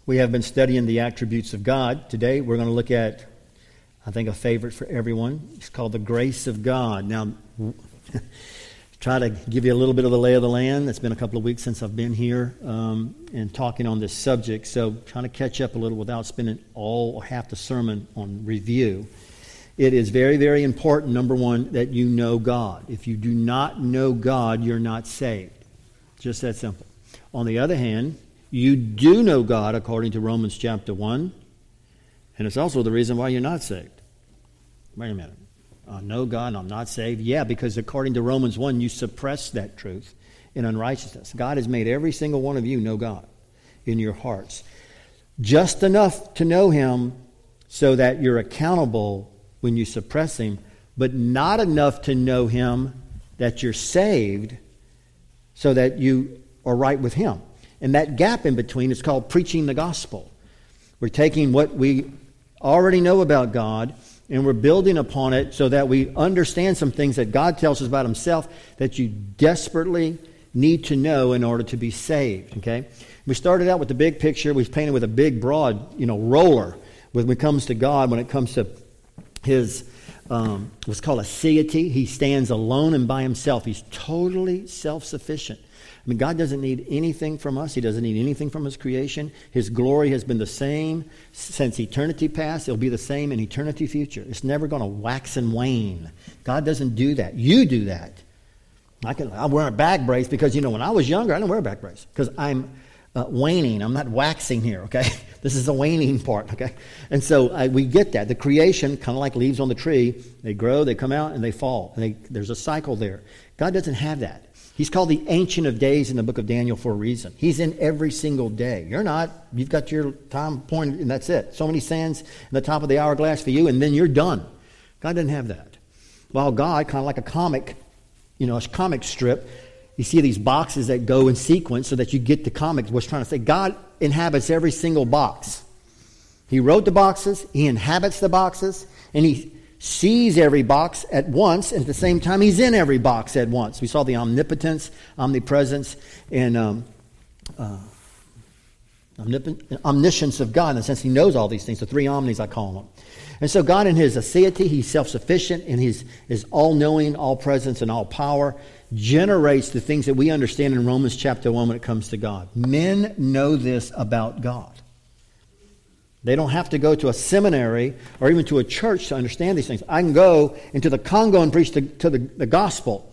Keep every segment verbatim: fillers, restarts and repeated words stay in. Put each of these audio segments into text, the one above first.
We have been studying the attributes of God. Today we're going to look at, I think, a favorite for everyone. It's called the grace of God. Now, try to give you a little bit of the lay of the land. It's been a couple of weeks since I've been here um, and talking on this subject, so trying to catch up a little without spending all or half the sermon on review. It is very, very important, number one, that you know God. If you do not know God, you're not saved. Just that simple. On the other hand, you do know God according to Romans chapter one, and it's also the reason why you're not saved. Wait a minute. I know God and I'm not saved? Yeah, because according to Romans one, you suppress that truth in unrighteousness. God has made every single one of you know God in your hearts. Just enough to know Him so that you're accountable when you suppress Him, but not enough to know Him that you're saved so that you are right with Him. And that gap in between is called preaching the gospel. We're taking what we already know about God and we're building upon it so that we understand some things that God tells us about Himself that you desperately need to know in order to be saved. Okay? We started out with the big picture. We've painted with a big, broad, you know, roller when it comes to God, when it comes to His um, what's called a aseity. He stands alone and by Himself. He's totally self-sufficient. I mean, God doesn't need anything from us. He doesn't need anything from His creation. His glory has been the same since eternity past. It'll be the same in eternity future. It's never going to wax and wane. God doesn't do that. You do that. I can. I wear a back brace because, you know, when I was younger, I didn't wear a back brace because I'm uh, waning. I'm not waxing here, okay? This is the waning part, okay? And so uh, we get that. The creation, kind of like leaves on the tree, they grow, they come out, and they fall. And they, there's a cycle there. God doesn't have that. He's called the Ancient of Days in the book of Daniel for a reason. He's in every single day. You're not. You've got your time point, and that's it. So many sands in the top of the hourglass for you, and then you're done. God doesn't have that. While God, kind of like a comic, you know, a comic strip, you see these boxes that go in sequence so that you get the comics. What's trying to say, God inhabits every single box. He wrote the boxes, He inhabits the boxes, and He sees every box at once, and at the same time, He's in every box at once. We saw the omnipotence, omnipresence, and um, uh, omnip- omniscience of God, in the sense He knows all these things, the three omnis I call them. And so God in His aseity, He's self-sufficient, and His is all-knowing, all-presence, and all-power, generates the things that we understand in Romans chapter one when it comes to God. Men know this about God. They don't have to go to a seminary or even to a church to understand these things. I can go into the Congo and preach the, to the, the gospel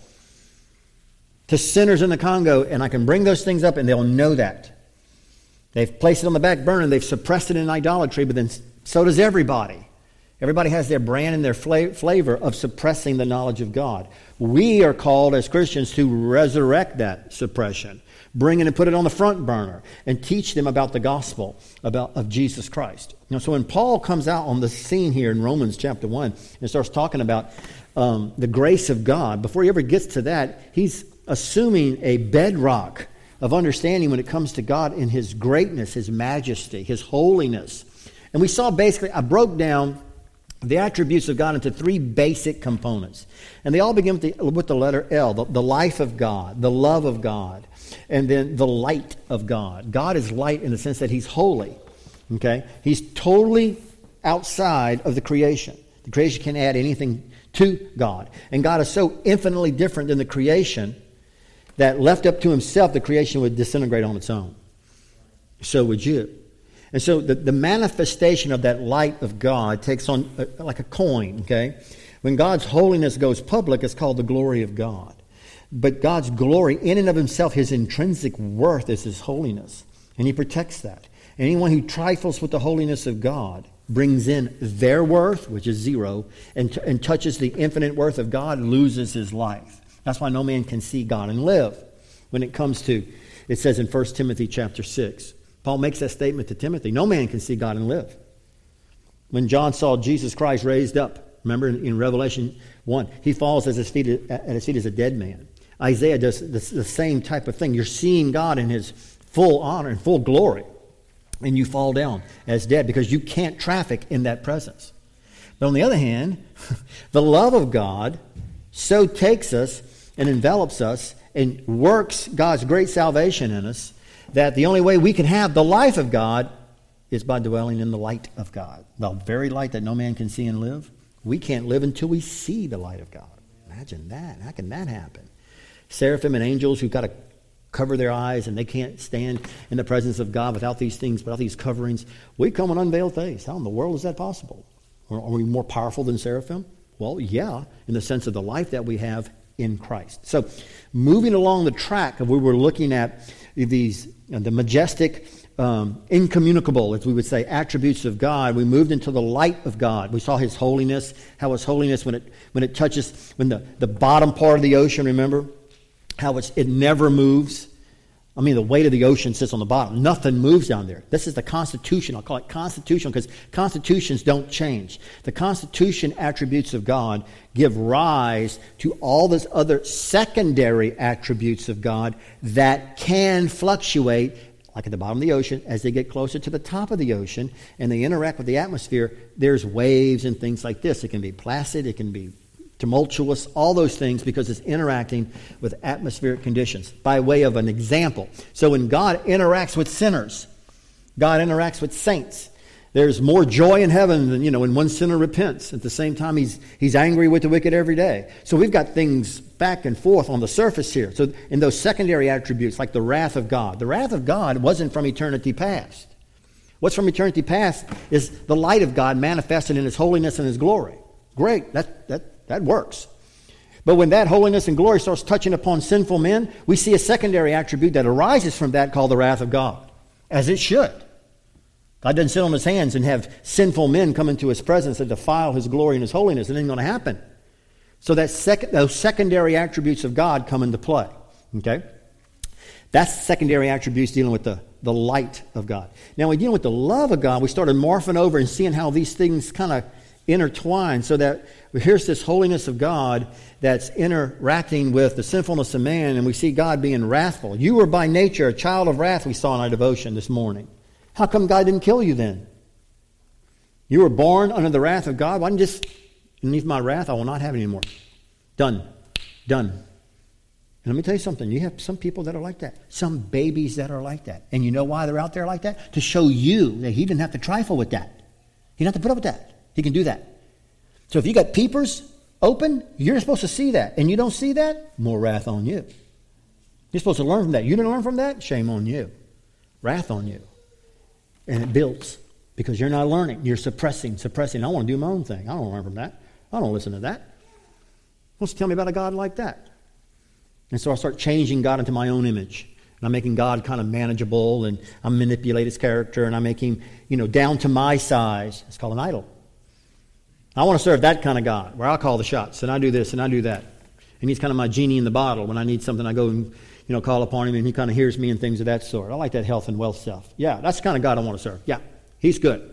to sinners in the Congo, and I can bring those things up and they'll know that. They've placed it on the back burner and they've suppressed it in idolatry, but then so does everybody. Everybody has their brand and their flavor of suppressing the knowledge of God. We are called as Christians to resurrect that suppression. Bring it and put it on the front burner and teach them about the gospel about of Jesus Christ. You know, so when Paul comes out on the scene here in Romans chapter one and starts talking about um, the grace of God, before he ever gets to that, he's assuming a bedrock of understanding when it comes to God in His greatness, His majesty, His holiness. And we saw basically, I broke down the attributes of God into three basic components. And they all begin with the, with the letter L, the, the life of God, the love of God, and then the light of God. God is light in the sense that He's holy. Okay? He's totally outside of the creation. The creation can't add anything to God. And God is so infinitely different than the creation that left up to Himself, the creation would disintegrate on its own. So would you. And so the, the manifestation of that light of God takes on a, like a coin, okay? When God's holiness goes public, it's called the glory of God. But God's glory, in and of Himself, His intrinsic worth is His holiness. And He protects that. Anyone who trifles with the holiness of God brings in their worth, which is zero, and, t- and touches the infinite worth of God, loses his life. That's why no man can see God and live. When it comes to, it says in First Timothy chapter six, Paul makes that statement to Timothy. No man can see God and live. When John saw Jesus Christ raised up, remember in, in Revelation one, he falls at his feet, at his feet as a dead man. Isaiah does the, the same type of thing. You're seeing God in His full honor and full glory, and you fall down as dead because you can't traffic in that presence. But on the other hand, the love of God so takes us and envelops us and works God's great salvation in us that the only way we can have the life of God is by dwelling in the light of God. The very light that no man can see and live. We can't live until we see the light of God. Imagine that. How can that happen? Seraphim and angels who've got to cover their eyes and they can't stand in the presence of God without these things, without these coverings. We come an unveiled face. How in the world is that possible? Are we more powerful than seraphim? Well, yeah, in the sense of the life that we have in Christ. So, moving along the track of where we're looking at these, uh, the majestic, um, incommunicable, as we would say, attributes of God, we moved into the light of God. We saw His holiness, how His holiness, when it when it touches, when the, the bottom part of the ocean, remember, how it's, it never moves. I mean, the weight of the ocean sits on the bottom. Nothing moves down there. This is the Constitution. I'll call it constitutional because constitutions don't change. The Constitution attributes of God give rise to all those other secondary attributes of God that can fluctuate, like at the bottom of the ocean, as they get closer to the top of the ocean and they interact with the atmosphere. There's waves and things like this. It can be placid. It can be tumultuous, all those things, because it's interacting with atmospheric conditions. By way of an example, so when God interacts with sinners, God interacts with saints. There's more joy in heaven than, you know, when one sinner repents. At the same time, he's he's angry with the wicked every day. So we've got things back and forth on the surface here. So in those secondary attributes, like the wrath of God, the wrath of God wasn't from eternity past. What's from eternity past is the light of God manifested in His holiness and His glory. Great, that that. That works. But when that holiness and glory starts touching upon sinful men, we see a secondary attribute that arises from that called the wrath of God, as it should. God doesn't sit on His hands and have sinful men come into His presence and defile His glory and His holiness. It ain't going to happen. So that sec- those secondary attributes of God come into play. Okay? That's secondary attributes dealing with the, the light of God. Now, when dealing with the love of God, we started morphing over and seeing how these things kind of intertwined, so that here's this holiness of God that's interacting with the sinfulness of man, and we see God being wrathful. You were by nature a child of wrath, we saw in our devotion this morning. How come God didn't kill you then? You were born under the wrath of God. Why didn't you just, beneath my wrath, I will not have it anymore. Done. Done. And let me tell you something. You have some people that are like that. Some babies that are like that. And you know why they're out there like that? To show you that He didn't have to trifle with that. He didn't have to put up with that. He can do that. So if you got peepers open, you're supposed to see that. And you don't see that, more wrath on you. You're supposed to learn from that. You didn't learn from that, shame on you. Wrath on you. And it builds because you're not learning. You're suppressing, suppressing. I want to do my own thing. I don't learn from that. I don't listen to that. What's to tell me about a God like that? And so I start changing God into my own image. And I'm making God kind of manageable, and I manipulate His character, and I make Him, you know, down to my size. It's called an idol. I want to serve that kind of God, where I'll call the shots, and I do this, and I do that. And He's kind of my genie in the bottle. When I need something, I go and, you know, call upon Him, and He kind of hears me and things of that sort. I like that health and wealth stuff. Yeah, that's the kind of God I want to serve. Yeah, He's good.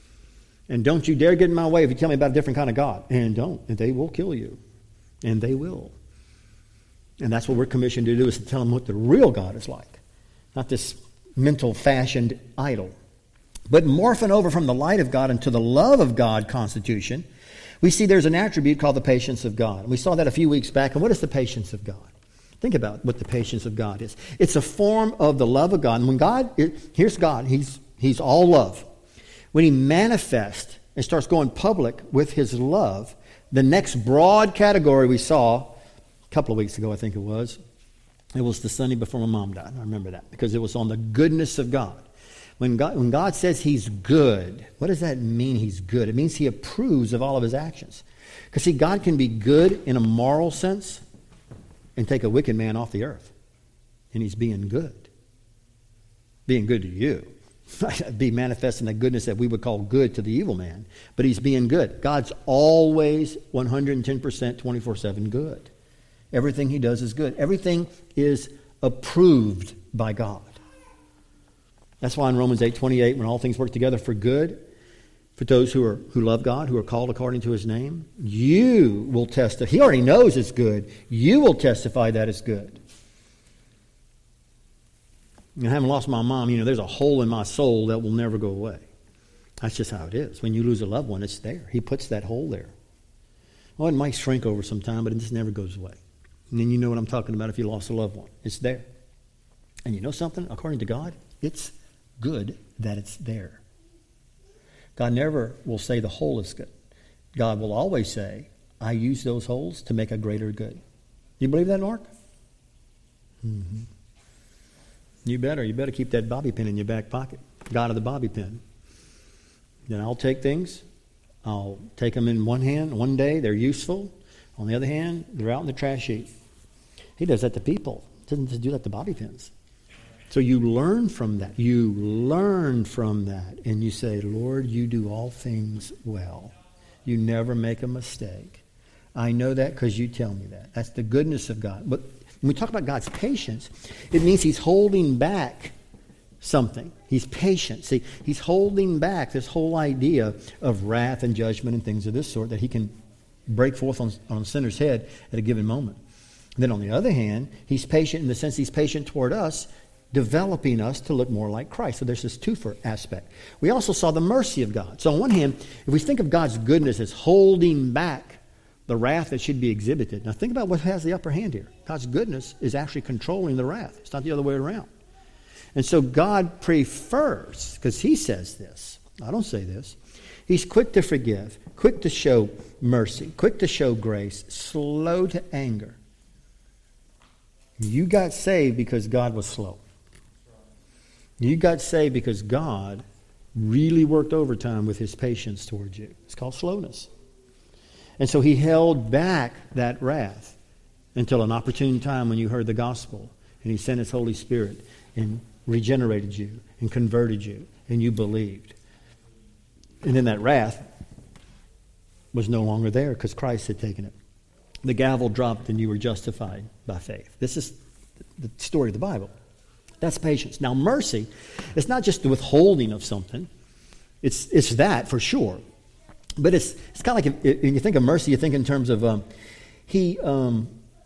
And don't you dare get in my way if you tell me about a different kind of God. And don't. And they will kill you. And they will. And that's what we're commissioned to do, is to tell them what the real God is like. Not this mental fashioned idol. But morphing over from the light of God into the love of God constitution, we see there's an attribute called the patience of God. We saw that a few weeks back. And what is the patience of God? Think about what the patience of God is. It's a form of the love of God. And when God, it, here's God. He's, he's all love. When He manifests and starts going public with His love, the next broad category we saw a couple of weeks ago, I think it was, it was the Sunday before my mom died. I remember that because it was on the goodness of God. When God, when God says He's good, what does that mean, He's good? It means He approves of all of His actions. Because, see, God can be good in a moral sense and take a wicked man off the earth. And He's being good. Being good to you. Be manifesting the goodness that we would call good to the evil man. But He's being good. God's always one hundred ten percent twenty-four seven good. Everything He does is good. Everything is approved by God. That's why in Romans eight twenty-eight, when all things work together for good, for those who are who love God, who are called according to His name, you will testify. He already knows it's good. You will testify that it's good. And having lost my mom, you know, there's a hole in my soul that will never go away. That's just how it is. When you lose a loved one, it's there. He puts that hole there. Well, it might shrink over some time, but it just never goes away. And then you know what I'm talking about if you lost a loved one. It's there. And you know something? According to God, it's good that it's there. God never will say the whole is good. God will always say, I use those holes to make a greater good. You believe that, Mark? Mm-hmm. You better. You better keep that bobby pin in your back pocket. God of the bobby pin. Then I'll take things. I'll take them in one hand. One day they're useful. On the other hand, they're out in the trash heap. He does that to people. He doesn't just do that to bobby pins. So you learn from that. You learn from that. And you say, Lord, you do all things well. You never make a mistake. I know that because you tell me that. That's the goodness of God. But when we talk about God's patience, it means he's holding back something. He's patient. See, he's holding back this whole idea of wrath and judgment and things of this sort that he can break forth on, on a sinner's head at a given moment. And then on the other hand, he's patient in the sense he's patient toward us, developing us to look more like Christ. So there's this twofer aspect. We also saw the mercy of God. So on one hand, if we think of God's goodness as holding back the wrath that should be exhibited. Now think about what has the upper hand here. God's goodness is actually controlling the wrath. It's not the other way around. And so God prefers, because he says this, I don't say this, he's quick to forgive, quick to show mercy, quick to show grace, slow to anger. You got saved because God was slow. You got saved because God really worked overtime with his patience towards you. It's called slowness. And so he held back that wrath until an opportune time when you heard the gospel. And he sent his Holy Spirit and regenerated you and converted you. And you believed. And then that wrath was no longer there because Christ had taken it. The gavel dropped and you were justified by faith. This is the story of the Bible. That's patience. Now mercy, it's not just the withholding of something. It's it's that for sure. But it's it's kind of like if, when you think of mercy, you think in terms of um, he um,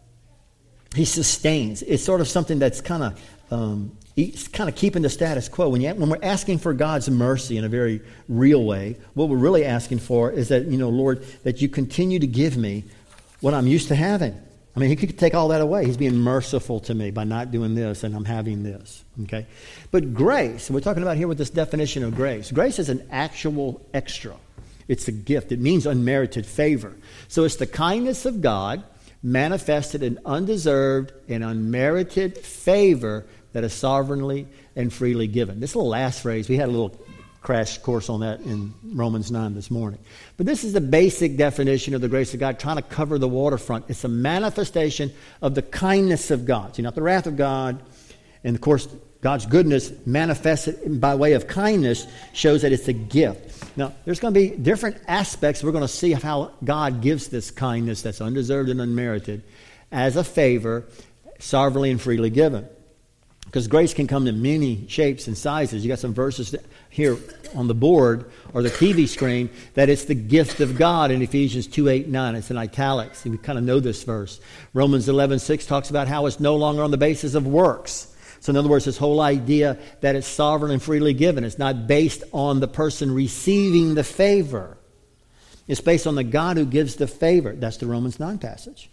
he sustains. It's sort of something that's kind of um, he's kind of keeping the status quo. When you when we're asking for God's mercy in a very real way, what we're really asking for is that, you know, Lord, that you continue to give me what I'm used to having. I mean, he could take all that away. He's being merciful to me by not doing this, and I'm having this. Okay, but grace. We're talking about here with this definition of grace. Grace is an actual extra. It's a gift. It means unmerited favor. So it's the kindness of God manifested in undeserved and unmerited favor that is sovereignly and freely given. This little last phrase, we had a little crash course on that in Romans nine this morning. But this is the basic definition of the grace of God, trying to cover the waterfront. It's a manifestation of the kindness of God. See, not the wrath of God. And of course, God's goodness manifested by way of kindness shows that it's a gift. Now, there's going to be different aspects. We're going to see how God gives this kindness that's undeserved and unmerited as a favor, sovereignly and freely given. Because grace can come in many shapes and sizes. You got some verses here on the board or the T V screen that it's the gift of God in Ephesians two, eight, nine. It's in italics. We kind of know this verse. Romans eleven, six talks about how it's no longer on the basis of works. So in other words, this whole idea that it's sovereign and freely given. It's not based on the person receiving the favor. It's based on the God who gives the favor. That's the Romans nine passage.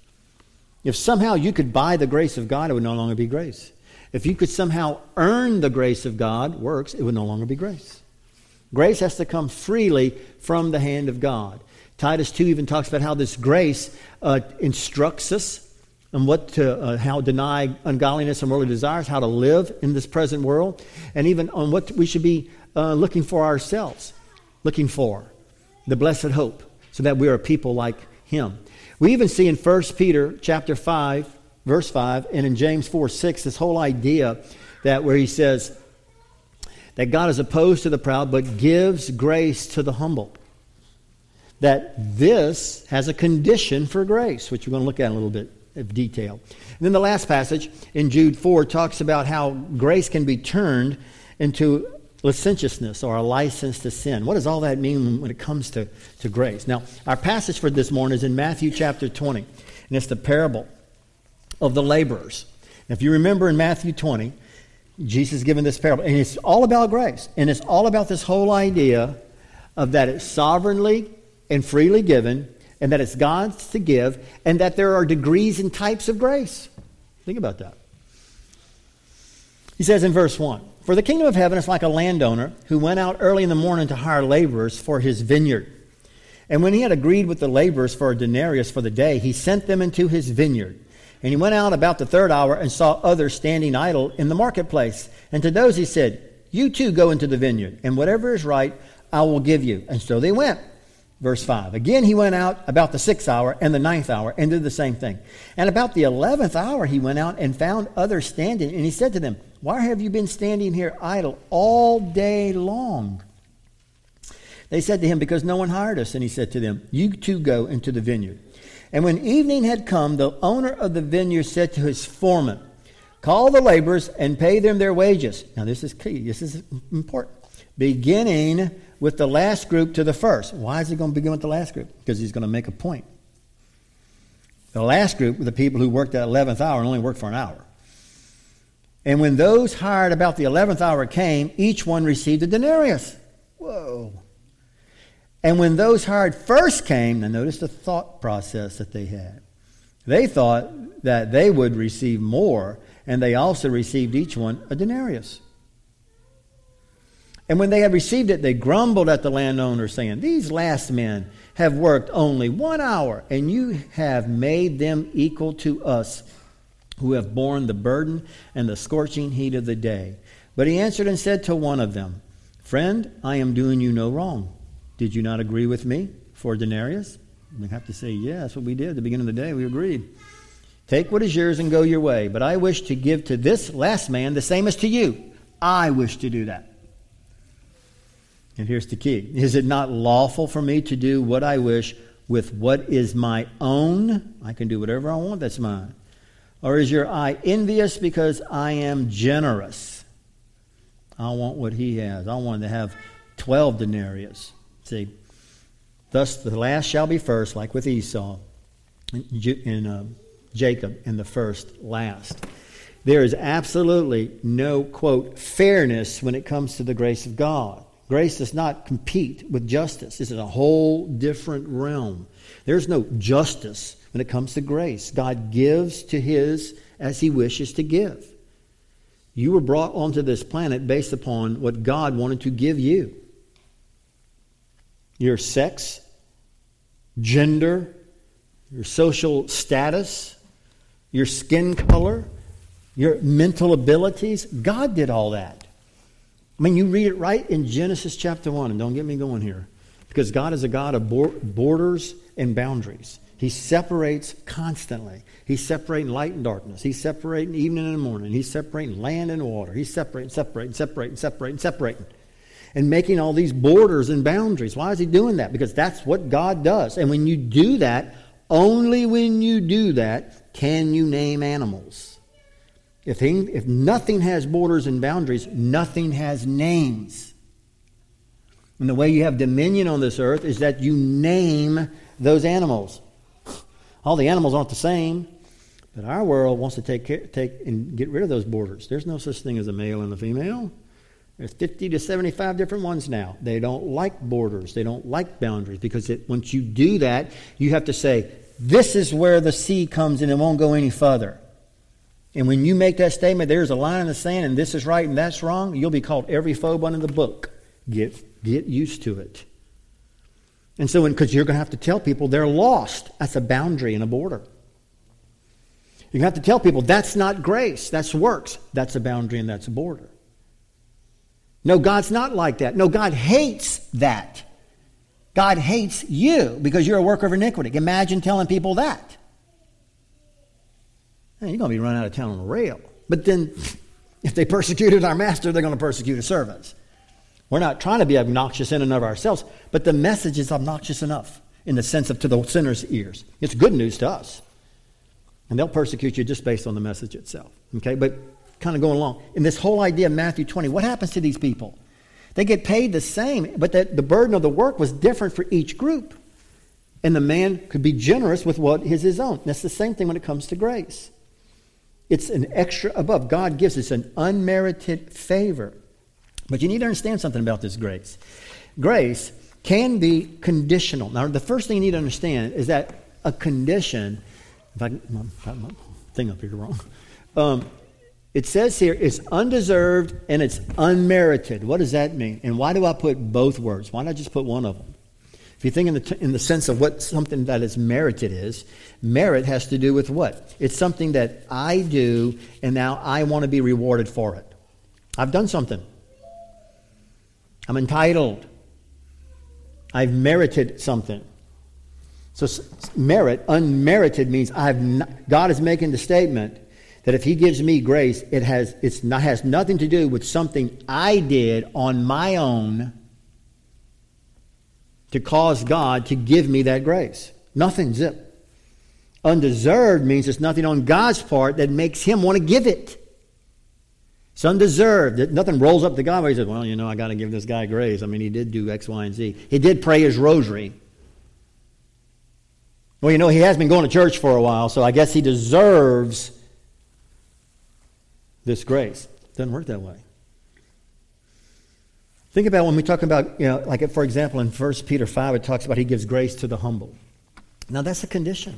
If somehow you could buy the grace of God, it would no longer be grace. If you could somehow earn the grace of God, works, it would no longer be grace. Grace has to come freely from the hand of God. Titus two even talks about how this grace uh, instructs us on what to, uh, how to deny ungodliness and worldly desires, how to live in this present world, and even on what we should be uh, looking for ourselves, looking for the blessed hope, so that we are people like Him. We even see in First Peter chapter five, verse five, and in James four, six, this whole idea that where he says that God is opposed to the proud, but gives grace to the humble. That this has a condition for grace, which we're going to look at in a little bit of detail. And then the last passage in Jude four talks about how grace can be turned into licentiousness or a license to sin. What does all that mean when it comes to, to grace? Now, our passage for this morning is in Matthew chapter twenty, and it's the parable of the laborers. Now, if you remember in Matthew twenty, Jesus is given this parable, and it's all about grace, and it's all about this whole idea of that it's sovereignly and freely given, and that it's God's to give, and that there are degrees and types of grace. Think about that. He says in verse one, For the kingdom of heaven is like a landowner who went out early in the morning to hire laborers for his vineyard. And when he had agreed with the laborers for a denarius for the day, he sent them into his vineyard. And he went out about the third hour and saw others standing idle in the marketplace. And to those he said, you too go into the vineyard, and whatever is right I will give you. And so they went. Verse five. Again he went out about the sixth hour and the ninth hour and did the same thing. And about the eleventh hour he went out and found others standing. And he said to them, why have you been standing here idle all day long? They said to him, because no one hired us. And he said to them, you too go into the vineyard. And when evening had come, the owner of the vineyard said to his foreman, call the laborers and pay them their wages. Now this is key. This is important. Beginning with the last group to the first. Why is he going to begin with the last group? Because he's going to make a point. The last group were the people who worked at eleventh hour and only worked for an hour. And when those hired about the eleventh hour came, each one received a denarius. Whoa. And when those hired first came, now notice the thought process that they had. They thought that they would receive more, and they also received each one a denarius. And when they had received it, they grumbled at the landowner, saying, these last men have worked only one hour, and you have made them equal to us, who have borne the burden and the scorching heat of the day. But he answered and said to one of them, friend, I am doing you no wrong. Did you not agree with me for a denarius? We have to say, yeah, that's what we did at the beginning of the day. We agreed. Take what is yours and go your way. But I wish to give to this last man the same as to you. I wish to do that. And here's the key. Is it not lawful for me to do what I wish with what is my own? I can do whatever I want that's mine. Or is your eye envious because I am generous? I want what he has. I want to have twelve denarius. See, thus the last shall be first, like with Esau and uh, Jacob, and the first last. There is absolutely no, quote, fairness when it comes to the grace of God. Grace does not compete with justice. This is a whole different realm. There's no justice when it comes to grace. God gives to his as he wishes to give. You were brought onto this planet based upon what God wanted to give you. Your sex, gender, your social status, your skin color, your mental abilities. God did all that. I mean, you read it right in Genesis chapter one, and don't get me going here, because God is a God of borders and boundaries. He separates constantly. He's separating light and darkness. He's separating evening and morning. He's separating land and water. He's separating, separating, separating, separating, separating. And making all these borders and boundaries. Why is he doing that? Because that's what God does. And when you do that, only when you do that can you name animals. If, he, if nothing has borders and boundaries, nothing has names. And the way you have dominion on this earth is that you name those animals. All the animals aren't the same, but our world wants to take care, take and get rid of those borders. There's no such thing as a male and a female. There's fifty to seventy-five different ones now. They don't like borders. They don't like boundaries, because it, once you do that, you have to say, this is where the sea comes and it won't go any further. And when you make that statement, there's a line in the sand and this is right and that's wrong, you'll be called every phobe under the book. Get, get used to it. And so, because you're going to have to tell people they're lost. That's a boundary and a border. You have to tell people that's not grace, that's works. That's a boundary and that's a border. No, God's not like that. No, God hates that. God hates you because you're a worker of iniquity. Imagine telling people that. You're going to be run out of town on a rail. But then, if they persecuted our master, they're going to persecute his servants. We're not trying to be obnoxious in and of ourselves, but the message is obnoxious enough in the sense of to the sinner's ears. It's good news to us. And they'll persecute you just based on the message itself. Okay, but kind of going along. In this whole idea of Matthew twenty, what happens to these people? They get paid the same, but the, the burden of the work was different for each group. And the man could be generous with what is his own. That's the same thing when it comes to grace. It's an extra above. God gives us an unmerited favor. But you need to understand something about this grace. Grace can be conditional. Now, the first thing you need to understand is that a condition, if I get my thing up here wrong, um, It says here it's undeserved and it's unmerited. What does that mean? And why do I put both words? Why not just put one of them? If you think in the, t- in the sense of what something that is merited is, merit has to do with what? It's something that I do and now I want to be rewarded for it. I've done something. I'm entitled. I've merited something. So merit, unmerited means I've not, God is making the statement that if He gives me grace, it has it's not has nothing to do with something I did on my own to cause God to give me that grace. Nothing, zip. Undeserved means it's nothing on God's part that makes Him want to give it. It's undeserved. Nothing rolls up to God where He says, well, you know, I got to give this guy grace. I mean, he did do X, Y, and Z. He did pray his rosary. Well, you know, he has been going to church for a while, so I guess he deserves this grace. It doesn't work that way. Think about when we talk about, you know, like for example in First Peter five, it talks about He gives grace to the humble. Now that's a condition.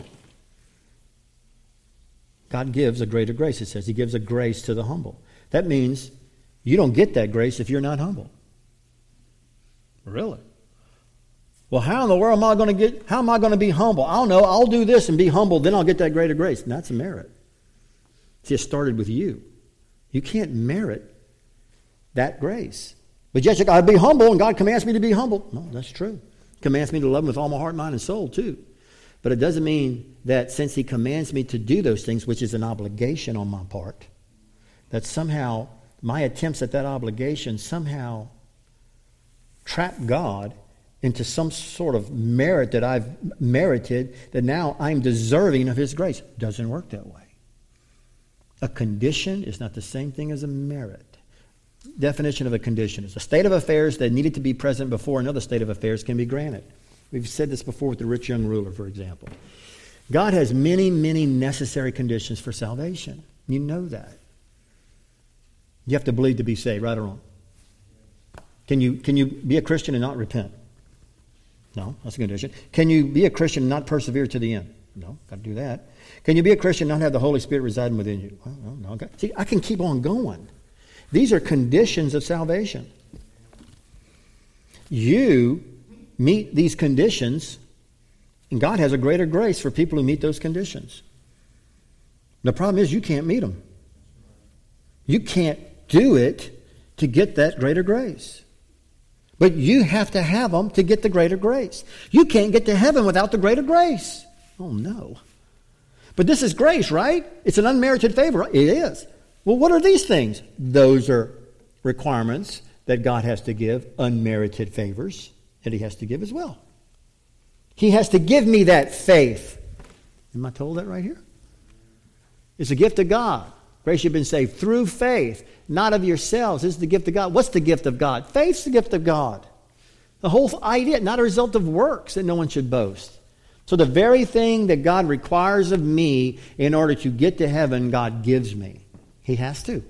God gives a greater grace, it says. He gives a grace to the humble. That means you don't get that grace if you're not humble. Really? Well, how in the world am I going to get, how am I going to be humble? I don't know, I'll do this and be humble, then I'll get that greater grace. And that's a merit. See, it started with you. You can't merit that grace. But yet you got to be humble, and God commands me to be humble. No, that's true. He commands me to love Him with all my heart, mind, and soul, too. But it doesn't mean that since He commands me to do those things, which is an obligation on my part, that somehow my attempts at that obligation somehow trap God into some sort of merit that I've merited, that now I'm deserving of His grace. It doesn't work that way. A condition is not the same thing as a merit. Definition of a condition is a state of affairs that needed to be present before another state of affairs can be granted. We've said this before with the rich young ruler, for example. God has many, many necessary conditions for salvation. You know that. You have to believe to be saved, right or wrong? Can you, can you be a Christian and not repent? No, that's a condition. Can you be a Christian and not persevere to the end? No, got to do that. Can you be a Christian and not have the Holy Spirit residing within you? Well, no, no. Okay. See, I can keep on going. These are conditions of salvation. You meet these conditions, and God has a greater grace for people who meet those conditions. The problem is you can't meet them. You can't do it to get that greater grace. But you have to have them to get the greater grace. You can't get to heaven without the greater grace. Oh, no. But this is grace, right? It's an unmerited favor. It is. Well, what are these things? Those are requirements that God has to give, unmerited favors that He has to give as well. He has to give me that faith. Am I told that right here? It's a gift of God. Grace, you've been saved through faith, not of yourselves. This is the gift of God. What's the gift of God? Faith's the gift of God. The whole idea, not a result of works, that no one should boast. So the very thing that God requires of me in order to get to heaven, God gives me. He has to.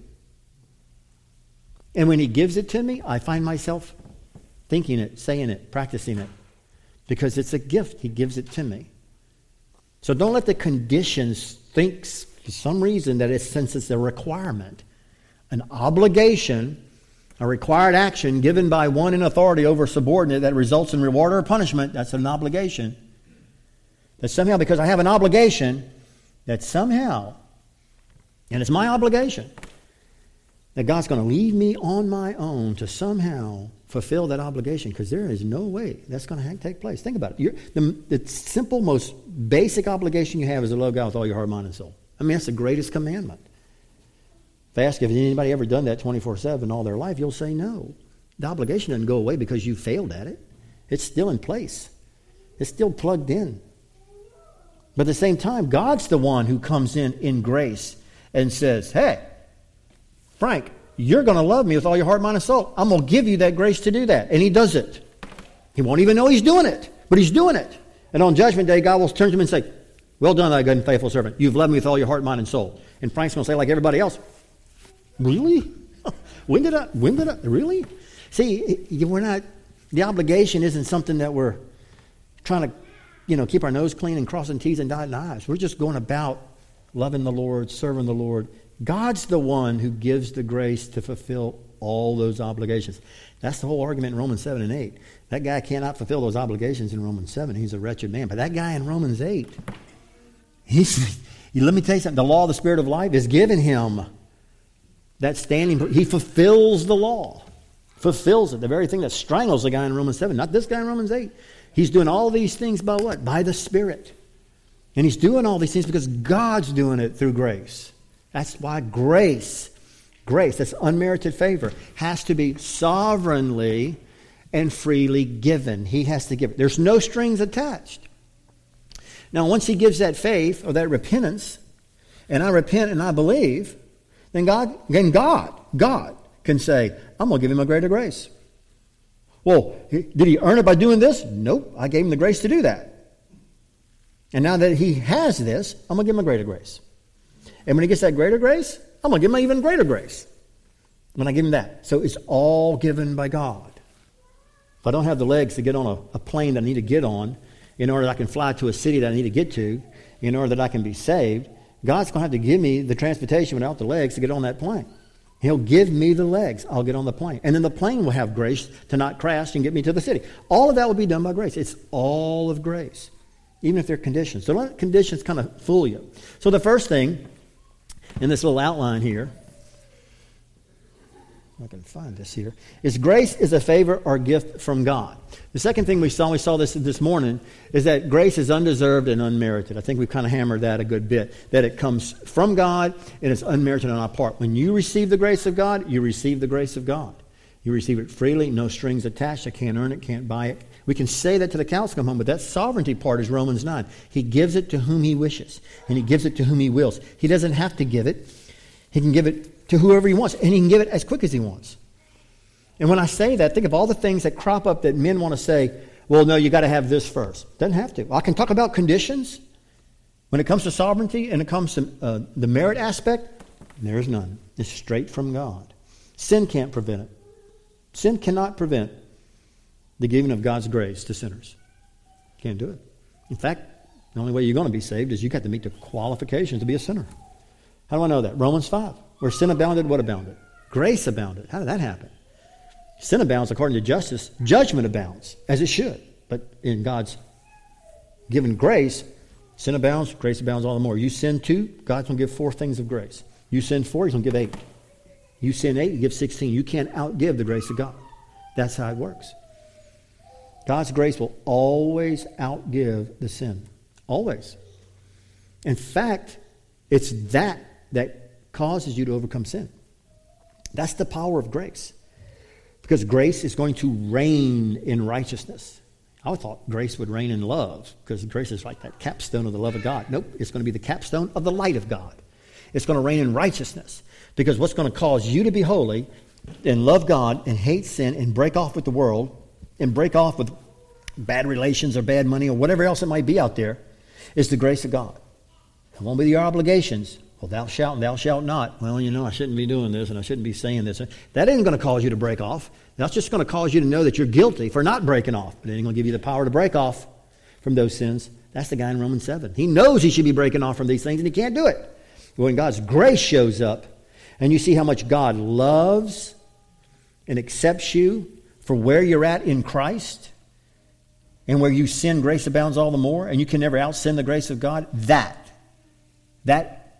And when He gives it to me, I find myself thinking it, saying it, practicing it. Because it's a gift. He gives it to me. So don't let the conditions think for some reason that it's, since it's a requirement, an obligation, a required action given by one in authority over a subordinate that results in reward or punishment, that's an obligation. That somehow, because I have an obligation, that somehow, and it's my obligation, that God's going to leave me on my own to somehow fulfill that obligation, because there is no way that's going to take place. Think about it. You're, the, the simple, most basic obligation you have is to love God with all your heart, mind, and soul. I mean, that's the greatest commandment. If I ask if anybody ever done that twenty-four seven all their life, you'll say no. The obligation doesn't go away because you failed at it. It's still in place. It's still plugged in. But at the same time, God's the one who comes in in grace and says, hey, Frank, you're going to love me with all your heart, mind, and soul. I'm going to give you that grace to do that. And He does it. He won't even know He's doing it, but He's doing it. And on Judgment Day, God will turn to him and say, well done, thy good and faithful servant. You've loved me with all your heart, mind, and soul. And Frank's going to say, like everybody else, really? When did I, when did I, really? See, we're not, the obligation isn't something that we're trying to, you know, keep our nose clean and crossing T's and dotting I's. We're just going about loving the Lord, serving the Lord, God's the one who gives the grace to fulfill all those obligations. That's the whole argument in Romans seven and eight. That guy cannot fulfill those obligations in Romans seven. He's a wretched man. But that guy in Romans eight, he's, let me tell you something. The law of the Spirit of life is given him that standing. He fulfills the law. Fulfills it. The very thing that strangles the guy in Romans seven. Not this guy in Romans eight. He's doing all these things by what? By the Spirit. And he's doing all these things because God's doing it through grace. That's why grace, grace, that's unmerited favor, has to be sovereignly and freely given. He has to give it. There's no strings attached. Now, once he gives that faith or that repentance, and I repent and I believe, then God, then God, God can say, I'm going to give him a greater grace. Well, did he earn it by doing this? Nope. I gave him the grace to do that. And now that he has this, I'm going to give him a greater grace. And when he gets that greater grace, I'm going to give him an even greater grace when I give him that. So it's all given by God. If I don't have the legs to get on a, a plane that I need to get on, in order that I can fly to a city that I need to get to, in order that I can be saved, God's going to have to give me the transportation without the legs to get on that plane. He'll give me the legs. I'll get on the plane. And then the plane will have grace to not crash and get me to the city. All of that will be done by grace. It's all of grace. Even if they're conditions. So don't let conditions kind of fool you. So the first thing in this little outline here, if I can find this here, is grace is a favor or gift from God. The second thing we saw, we saw this this morning, is that grace is undeserved and unmerited. I think we've kind of hammered that a good bit, that it comes from God and it's unmerited on our part. When you receive the grace of God, you receive the grace of God. You receive it freely, no strings attached. I can't earn it, can't buy it. We can say that to the cows come home, but that sovereignty part is Romans nine. He gives it to whom he wishes, and he gives it to whom he wills. He doesn't have to give it. He can give it to whoever he wants, and he can give it as quick as he wants. And when I say that, think of all the things that crop up that men want to say, well, no, you got to have this first. Doesn't have to. I can talk about conditions. When it comes to sovereignty and it comes to uh, the merit aspect, there's none. It's straight from God. Sin can't prevent it. Sin cannot prevent the giving of God's grace to sinners. Can't do it. In fact, the only way you're going to be saved is you got to meet the qualifications to be a sinner. How do I know that? Romans five. Where sin abounded, what abounded? Grace abounded. How did that happen? Sin abounds according to justice. Judgment abounds, as it should. But in God's given grace, sin abounds, grace abounds all the more. You sin two, God's going to give four things of grace. You sin four, he's going to give eight. You sin eight, you give sixteen. You can't outgive the grace of God. That's how it works. God's grace will always outgive the sin. Always. In fact, it's that that causes you to overcome sin. That's the power of grace. Because grace is going to reign in righteousness. I thought grace would reign in love, because grace is like that capstone of the love of God. Nope, it's going to be the capstone of the light of God. It's going to reign in righteousness. Because what's going to cause you to be holy and love God and hate sin and break off with the world and break off with bad relations or bad money or whatever else it might be out there is the grace of God. It won't be your obligations. Well, thou shalt and thou shalt not. Well, you know, I shouldn't be doing this and I shouldn't be saying this. That ain't going to cause you to break off. That's just going to cause you to know that you're guilty for not breaking off. But it ain't going to give you the power to break off from those sins. That's the guy in Romans seven. He knows he should be breaking off from these things and he can't do it. When God's grace shows up and you see how much God loves and accepts you for where you're at in Christ, and where you sin, grace abounds all the more, and you can never out-sin the grace of God, that, that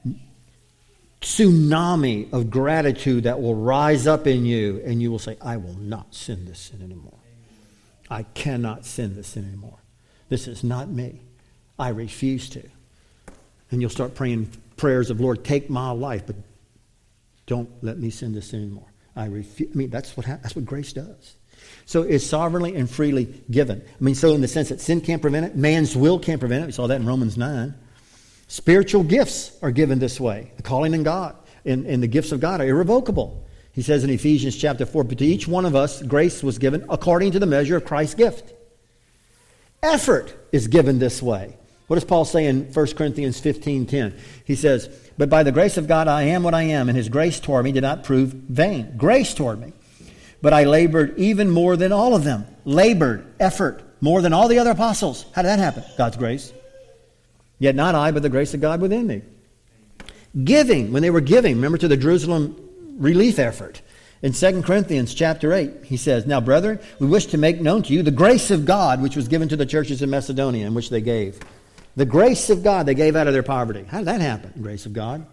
tsunami of gratitude that will rise up in you, and you will say, I will not sin this sin anymore. I cannot sin this sin anymore. This is not me. I refuse to. And you'll start praying prayers of, Lord, take my life, but don't let me sin this sin anymore. I refuse. I mean, that's what ha- that's what grace does. So it's sovereignly and freely given. I mean, so in the sense that sin can't prevent it, man's will can't prevent it. We saw that in Romans nine. Spiritual gifts are given this way. The calling in God and, and the gifts of God are irrevocable. He says in Ephesians chapter four, but to each one of us grace was given according to the measure of Christ's gift. Effort is given this way. What does Paul say in First Corinthians fifteen ten? He says, but by the grace of God I am what I am, and his grace toward me did not prove vain. Grace toward me. But I labored even more than all of them. Labored, effort, more than all the other apostles. How did that happen? God's grace. Yet not I, but the grace of God within me. Giving, when they were giving, remember, to the Jerusalem relief effort. In Second Corinthians chapter eight, he says, now, brethren, we wish to make known to you the grace of God, which was given to the churches in Macedonia, in which they gave. The grace of God they gave out of their poverty. How did that happen? Grace of God.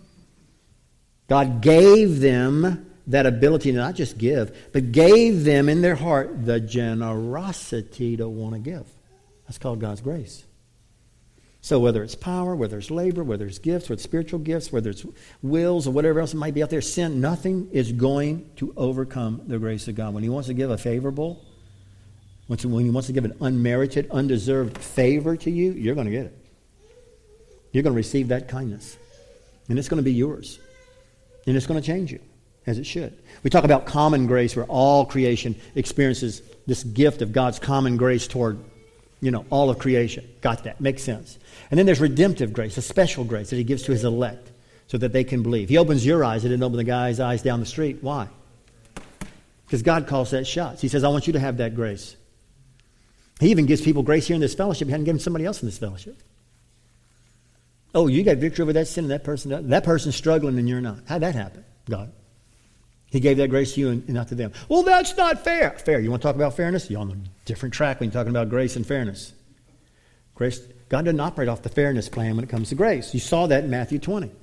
God gave them that ability to not just give, but gave them in their heart the generosity to want to give. That's called God's grace. So whether it's power, whether it's labor, whether it's gifts, whether it's spiritual gifts, whether it's wills or whatever else it might be out there, sin, nothing is going to overcome the grace of God. When he wants to give a favorable, when he wants to give an unmerited, undeserved favor to you, you're going to get it. You're going to receive that kindness. And it's going to be yours. And it's going to change you, as it should. We talk about common grace, where all creation experiences this gift of God's common grace toward, you know, all of creation. Got that? Makes sense. And then there's redemptive grace, a special grace that he gives to his elect so that they can believe. He opens your eyes. He didn't open the guy's eyes down the street. Why? Because God calls that shots. He says, I want you to have that grace. He even gives people grace here in this fellowship. He hadn't given somebody else in this fellowship. Oh, you got victory over that sin and that person doesn't. That person's struggling and you're not. How'd that happen? God. He gave that grace to you and not to them. Well, that's not fair. Fair. You want to talk about fairness? You're on a different track when you're talking about grace and fairness. Grace. God doesn't operate off the fairness plan when it comes to grace. You saw that in Matthew twenty.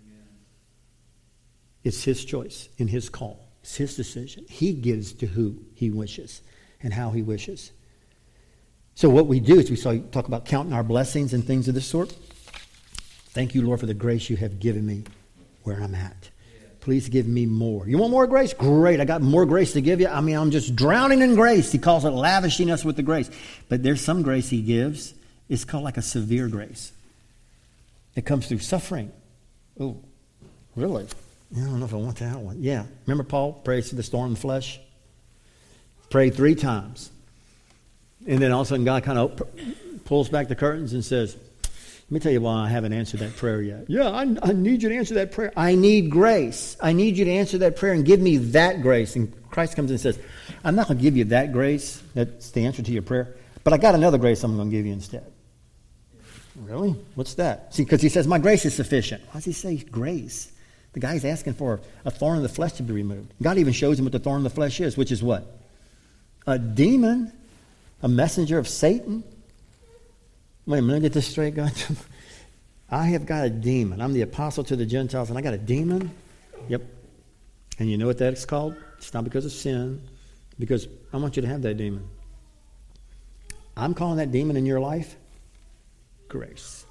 It's his choice and his call. It's his decision. He gives to who he wishes and how he wishes. So what we do is we saw you talk about counting our blessings and things of this sort. Thank you, Lord, for the grace you have given me where I'm at. Please give me more. You want more grace? Great. I got more grace to give you. I mean, I'm just drowning in grace. He calls it lavishing us with the grace. But there's some grace he gives. It's called like a severe grace. It comes through suffering. Oh, really? I don't know if I want that one. Yeah. Remember Paul prays for the thorn in the flesh? Prayed three times. And then all of a sudden God kind of pulls back the curtains and says, let me tell you why I haven't answered that prayer yet. Yeah, I, I need you to answer that prayer. I need grace. I need you to answer that prayer and give me that grace. And Christ comes in and says, I'm not going to give you that grace. That's the answer to your prayer. But I got another grace I'm going to give you instead. Really? What's that? See, because he says, my grace is sufficient. Why does he say grace? The guy's asking for a thorn in the flesh to be removed. God even shows him what the thorn in the flesh is, which is what? A demon, a messenger of Satan. Wait a minute, let me get this straight, God. I have got a demon. I'm the apostle to the Gentiles, and I got a demon? Yep. And you know what that's called? It's not because of sin, because I want you to have that demon. I'm calling that demon in your life grace.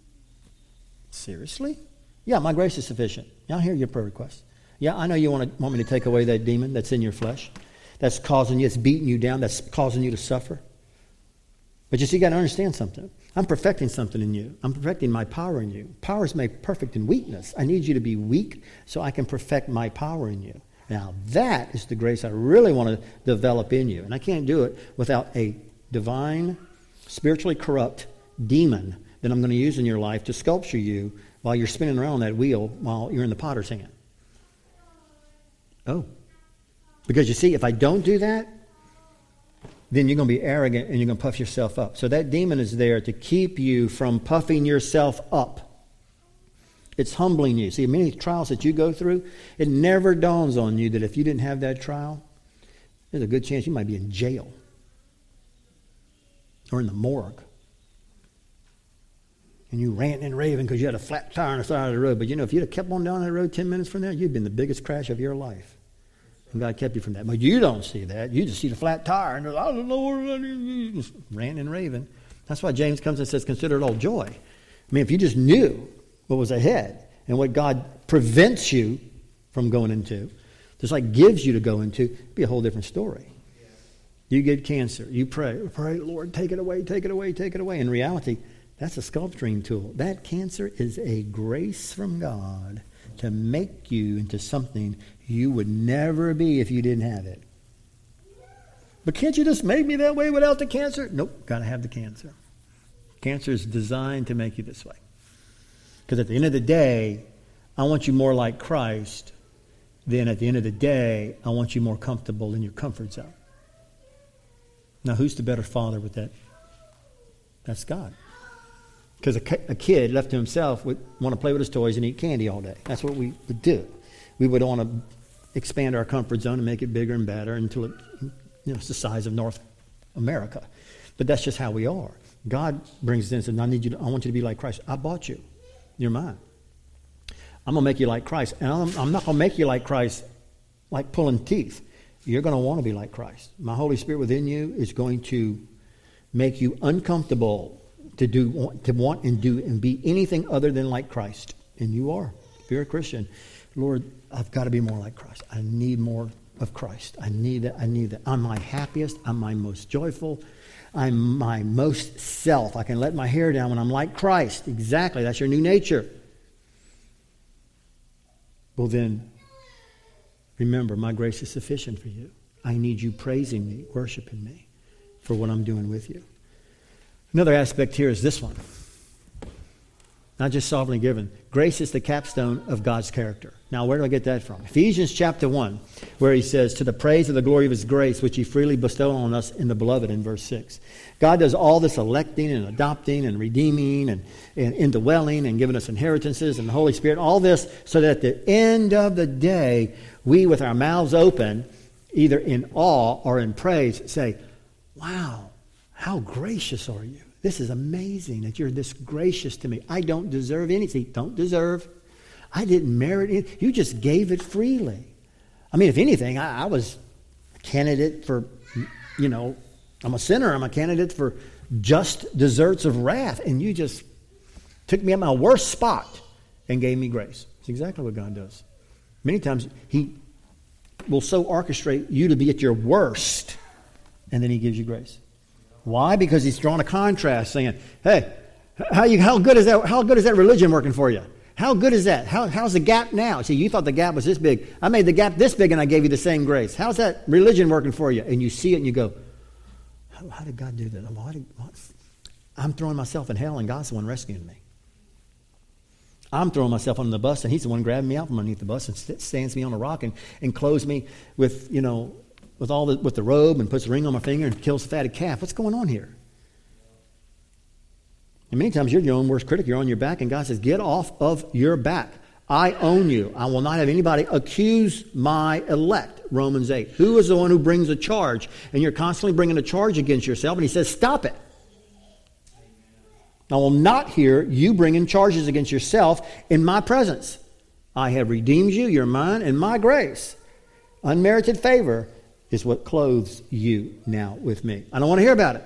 Seriously? Yeah, my grace is sufficient. Yeah, I hear your prayer request. Yeah, I know you want to want me to take away that demon that's in your flesh, that's causing you, it's beating you down, that's causing you to suffer. But you see, you got to understand something. I'm perfecting something in you. I'm perfecting my power in you. Power is made perfect in weakness. I need you to be weak so I can perfect my power in you. Now, that is the grace I really want to develop in you. And I can't do it without a divine, spiritually corrupt demon that I'm going to use in your life to sculpture you while you're spinning around on that wheel while you're in the potter's hand. Oh. Because you see, if I don't do that, then you're going to be arrogant and you're going to puff yourself up. So that demon is there to keep you from puffing yourself up. It's humbling you. See, many trials that you go through, it never dawns on you that if you didn't have that trial, there's a good chance you might be in jail or in the morgue. And you ranting and raving because you had a flat tire on the side of the road. But you know, if you'd have kept on down that road ten minutes from there, you'd been the biggest crash of your life. And God kept you from that. But you don't see that. You just see the flat tire. And I don't know where you just ranting and raving. That's why James comes and says, consider it all joy. I mean, if you just knew what was ahead and what God prevents you from going into, just like gives you to go into, it'd be a whole different story. You get cancer. You pray. Pray, Lord, take it away, take it away, take it away. In reality, that's a sculpturing tool. That cancer is a grace from God to make you into something you would never be if you didn't have it. But can't you just make me that way without the cancer? Nope, got to have the cancer. Cancer is designed to make you this way. Because at the end of the day, I want you more like Christ. Then at the end of the day, I want you more comfortable in your comfort zone. Now, who's the better father with that? That's God. Because a, a kid left to himself would want to play with his toys and eat candy all day. That's what we would do. We would want to expand our comfort zone and make it bigger and better until it, you know, it's the size of North America. But that's just how we are. God brings us in and says, I need you to, I want you to be like Christ. I bought you. You're mine. I'm going to make you like Christ. And I'm, I'm not going to make you like Christ like pulling teeth. You're going to want to be like Christ. My Holy Spirit within you is going to make you uncomfortable to do, to want and do and be anything other than like Christ. And you are. If you're a Christian, Lord, I've got to be more like Christ. I need more of Christ. I need that. I need that. I'm my happiest. I'm my most joyful. I'm my most self. I can let my hair down when I'm like Christ. Exactly. That's your new nature. Well then, remember, my grace is sufficient for you. I need you praising me, worshiping me for what I'm doing with you. Another aspect here is this one. Not just sovereignly given. Grace is the capstone of God's character. Now, where do I get that from? Ephesians chapter one, where he says, to the praise of the glory of his grace, which he freely bestowed on us in the beloved, in verse six. God does all this electing and adopting and redeeming and, and indwelling and giving us inheritances and the Holy Spirit, all this so that at the end of the day, we with our mouths open, either in awe or in praise, say, wow, how gracious are you? This is amazing that you're this gracious to me. I don't deserve anything. Don't deserve. I didn't merit it. You just gave it freely. I mean, if anything, I, I was a candidate for, you know, I'm a sinner. I'm a candidate for just deserts of wrath. And you just took me at my worst spot and gave me grace. It's exactly what God does. Many times he will so orchestrate you to be at your worst, and then he gives you grace. Why? Because he's drawn a contrast saying, hey, how you how good is that how good is that religion working for you? How good is that? How how's the gap now? See, you thought the gap was this big. I made the gap this big and I gave you the same grace. How's that religion working for you? And you see it and you go, how, how did God do that? Why did, what? I'm throwing myself in hell and God's the one rescuing me. I'm throwing myself on the bus and he's the one grabbing me out from underneath the bus and st- stands me on a rock and, and clothes me with, you know, with all the, with the robe and puts a ring on my finger and kills the fatted calf. What's going on here? And many times you're your own worst critic. You're on your back and God says, get off of your back. I own you. I will not have anybody accuse my elect. Romans eight. Who is the one who brings a charge? And you're constantly bringing a charge against yourself. And he says, stop it. I will not hear you bringing charges against yourself in my presence. I have redeemed you. You're mine and my grace. Unmerited favor is what clothes you now with me. I don't want to hear about it.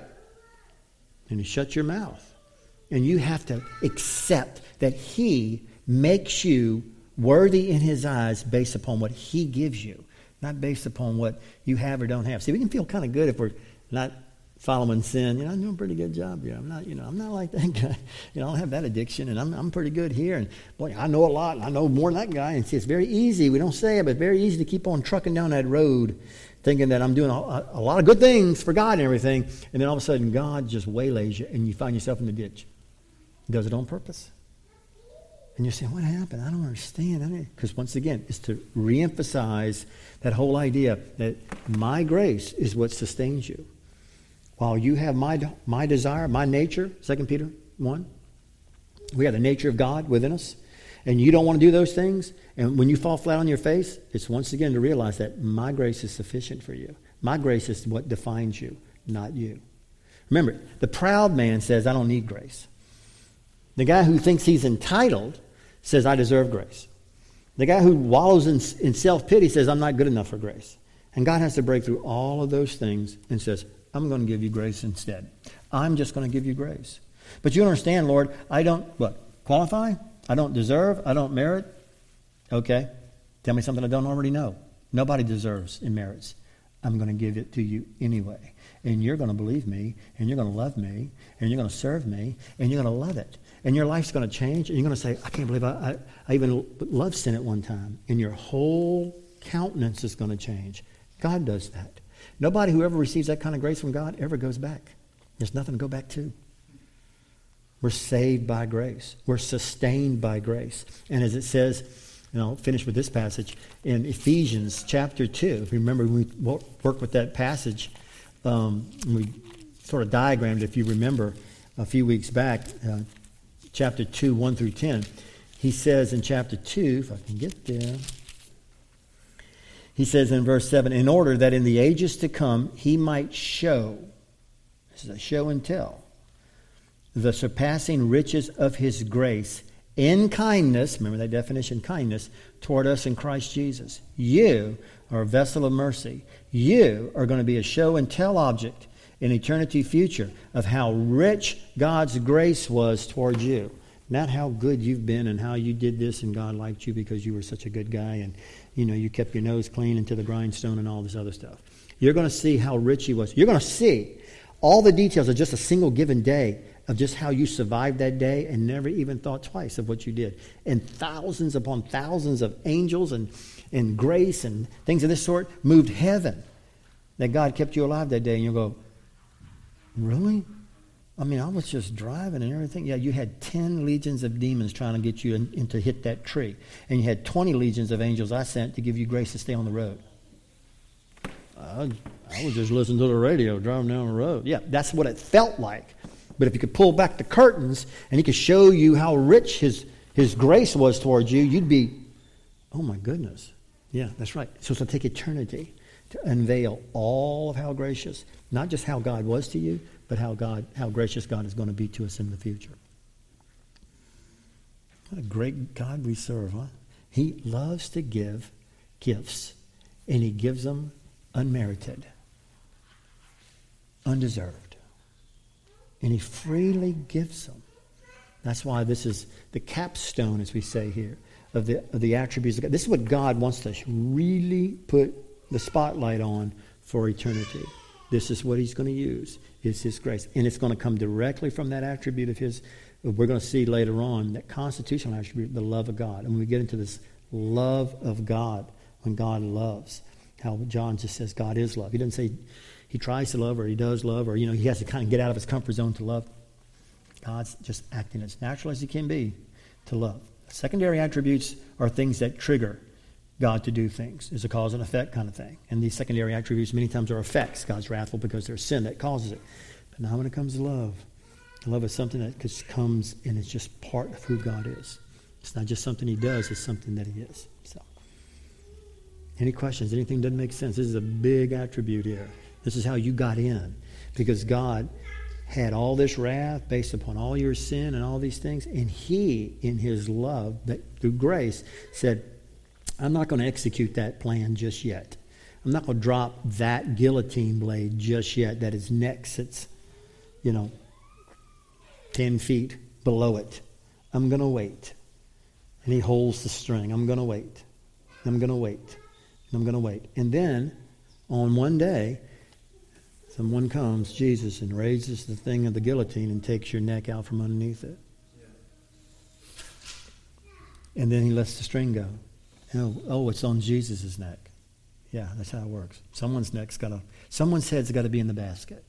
And you shut your mouth. And you have to accept that he makes you worthy in his eyes based upon what he gives you, not based upon what you have or don't have. See, we can feel kind of good if we're not following sin. You know, I'm doing a pretty good job here. I'm not, you know, I'm not like that guy. You know, I don't have that addiction, and I'm I'm pretty good here. And boy, I know a lot. And I know more than that guy. And see, it's very easy. We don't say it, but very easy to keep on trucking down that road, thinking that I'm doing a, a lot of good things for God and everything, and then all of a sudden God just waylays you, and you find yourself in the ditch. He does it on purpose. And you're saying, what happened? I don't understand. Because once again, it's to reemphasize that whole idea that my grace is what sustains you. While you have my my desire, my nature, Second Peter one, we have the nature of God within us, and you don't want to do those things, and when you fall flat on your face, it's once again to realize that my grace is sufficient for you. My grace is what defines you, not you. Remember, the proud man says, I don't need grace. The guy who thinks he's entitled says, I deserve grace. The guy who wallows in, in self-pity says, I'm not good enough for grace. And God has to break through all of those things and says, I'm going to give you grace instead. I'm just going to give you grace. But you understand, Lord, I don't, what, qualify? I don't deserve? I don't merit? Okay. Tell me something I don't already know. Nobody deserves and merits. I'm going to give it to you anyway. And you're going to believe me, and you're going to love me, and you're going to serve me, and you're going to love it. And your life's going to change, and you're going to say, I can't believe I, I, I even loved sin at one time. And your whole countenance is going to change. God does that. Nobody who ever receives that kind of grace from God ever goes back. There's nothing to go back to. We're saved by grace. We're sustained by grace. And as it says, and I'll finish with this passage, in Ephesians chapter two, if you remember, we worked with that passage, um, we sort of diagrammed, if you remember, a few weeks back, uh, chapter two, one through ten. He says in chapter two, if I can get there, he says in verse seven, in order that in the ages to come he might show, this is a show and tell, the surpassing riches of his grace in kindness, remember that definition, kindness, toward us in Christ Jesus. You are a vessel of mercy. You are going to be a show and tell object in eternity future of how rich God's grace was towards you. Not how good you've been and how you did this and God liked you because you were such a good guy and, you know, you kept your nose clean into the grindstone and all this other stuff. You're going to see how rich he was. You're going to see all the details of just a single given day of just how you survived that day and never even thought twice of what you did. And thousands upon thousands of angels and, and grace and things of this sort moved heaven that God kept you alive that day. And you'll go, really? I mean, I was just driving and everything. Yeah, you had ten legions of demons trying to get you in, in to hit that tree. And you had twenty legions of angels I sent to give you grace to stay on the road. I, I was just listening to the radio driving down the road. Yeah, that's what it felt like. But if you could pull back the curtains and he could show you how rich his, his grace was towards you, you'd be, oh my goodness. Yeah, that's right. So it's going to take eternity to unveil all of how gracious, not just how God was to you, but how God, how gracious God is going to be to us in the future. What a great God we serve, huh? He loves to give gifts, and he gives them unmerited, undeserved. And he freely gives them. That's why this is the capstone, as we say here, of the, of the attributes of God. This is what God wants to really put the spotlight on for eternity. This is what he's going to use, is his grace. And it's going to come directly from that attribute of his. We're going to see later on that constitutional attribute, the love of God. And when we get into this love of God, when God loves, how John just says God is love. He doesn't say he tries to love or he does love or, you know, he has to kind of get out of his comfort zone to love. God's just acting as natural as he can be to love. Secondary attributes are things that trigger God to do things. It's a cause and effect kind of thing. And these secondary attributes many times are effects. God's wrathful because there's sin that causes it. But now when it comes to love, love is something that just comes and it's just part of who God is. It's not just something he does, it's something that he is. So, any questions? Anything doesn't make sense? This is a big attribute here. This is how you got in. Because God had all this wrath based upon all your sin and all these things. And he, in his love, that through grace, said, I'm not going to execute that plan just yet. I'm not going to drop that guillotine blade just yet that his neck sits, you know, ten feet below it. I'm going to wait. And he holds the string. I'm going to wait. I'm going to wait. I'm going to wait. And then, on one day, someone comes, Jesus, and raises the thing of the guillotine and takes your neck out from underneath it. And then he lets the string go. Oh, oh, it's on Jesus' neck. Yeah, that's how it works. Someone's neck's got to, someone's head's got to be in the basket.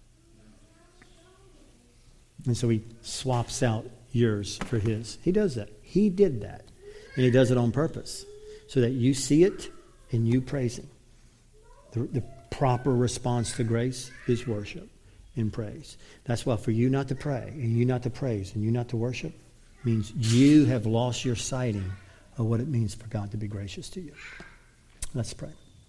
And so he swaps out yours for his. He does that. He did that. And he does it on purpose. So that you see it and you praise him. The, the proper response to grace is worship and praise. That's why for you not to pray and you not to praise and you not to worship means you have lost your sighting of what it means for God to be gracious to you. Let's pray.